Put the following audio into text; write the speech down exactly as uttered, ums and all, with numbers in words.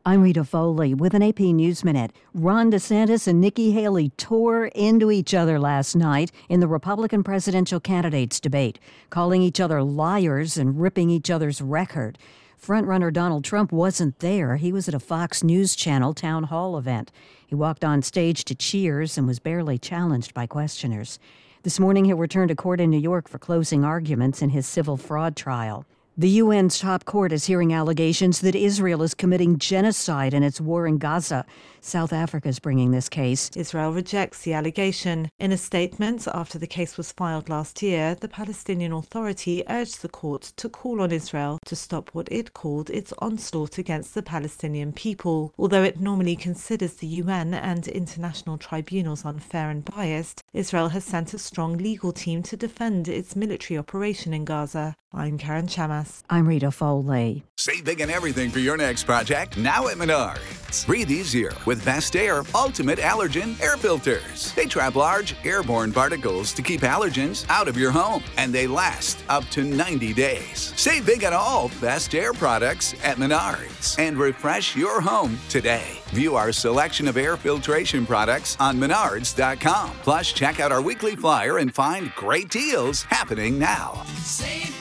I'm Rita Foley with an A P News Minute. Ron DeSantis and Nikki Haley tore into each other last night in the Republican presidential candidates debate, calling each other liars and ripping each other's record. Frontrunner Donald Trump wasn't there. He was at a Fox News Channel town hall event. He walked on stage to cheers and was barely challenged by questioners. This morning, he'll return to court in New York for closing arguments in his civil fraud trial. The U N's top court is hearing allegations that Israel is committing genocide in its war in Gaza. South Africa is bringing this case. Israel rejects the allegation. In a statement after the case was filed last year, the Palestinian Authority urged the court to call on Israel to stop what it called its onslaught against the Palestinian people. Although it normally considers the U N and international tribunals unfair and biased, Israel has sent a strong legal team to defend its military operation in Gaza. I'm Karen Chamas. I'm Rita Foley. Save big on everything for your next project now at Menards. Breathe easier with Best Air Ultimate Allergen Air Filters. They trap large airborne particles to keep allergens out of your home, and they last up to ninety days. Save big on all Best Air products at Menards and refresh your home today. View our selection of air filtration products on menards dot com. Plus, check out our weekly flyer and find great deals happening now. Save